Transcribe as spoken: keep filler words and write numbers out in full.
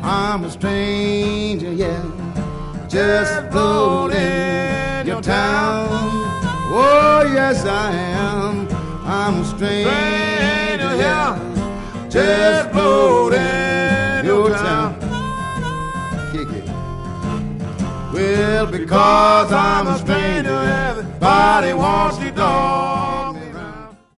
I'm a stranger, yeah, just floating in your town. Oh, yes, I am. I'm a stranger, yeah, just floating in your town. Kick it. Well, because I'm a stranger, everybody wants to